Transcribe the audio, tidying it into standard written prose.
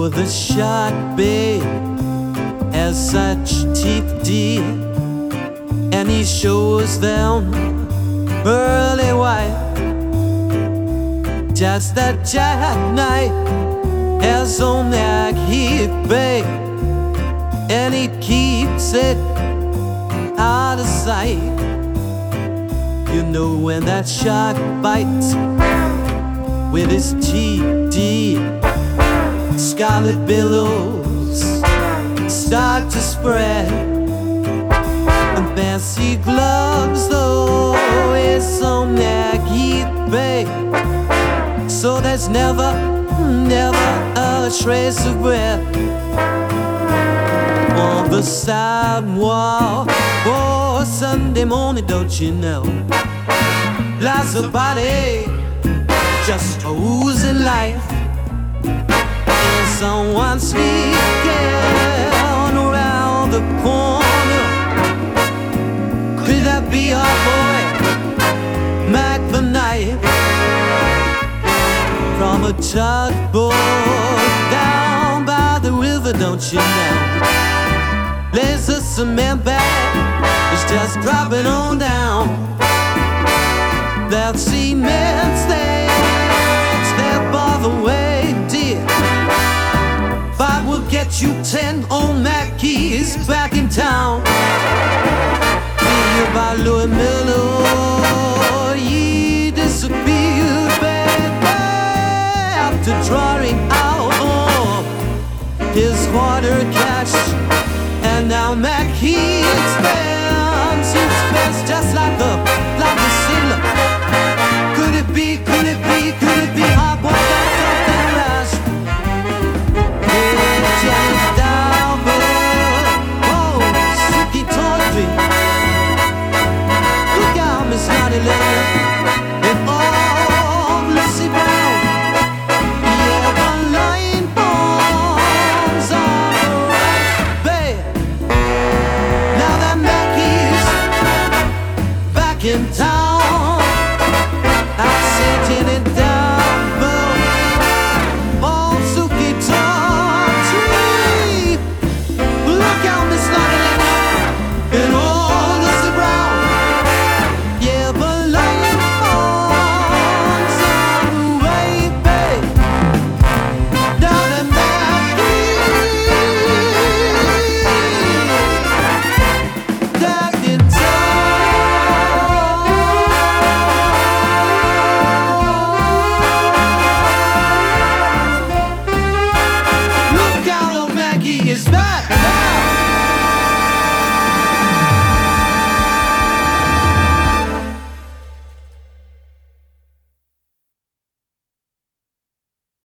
Oh, the shark, babe, has such teeth deep, and he shows them pearly white. Just that jackknife has on that heat, babe, and he keeps it out of sight. You know when that shark bites with his teeth deep, scarlet billows start to spread, and fancy gloves, though, it's on that heat, babe, so there's never a trace of breath on the sidewalk. Oh, Sunday morning, don't you know, lies a body just oozing life, and someone sneaking around the corner. Could that be our boy, Mac the Knife? From a tugboat down by the river, don't you know, there's a cement bag, it's just dropping on down. That cement's there, it's there for the way, dear. 5 will get you 10 old Mackeys back in town. Here by Louis Miller, he disappeared, baby, after drawing out all his water cash. And now Mackey spends just like the sailor. Could it be our boy got something rash? Hey, Johnny Dalbert, oh, Suki Tawdry, look out, Miss Naughty Lady.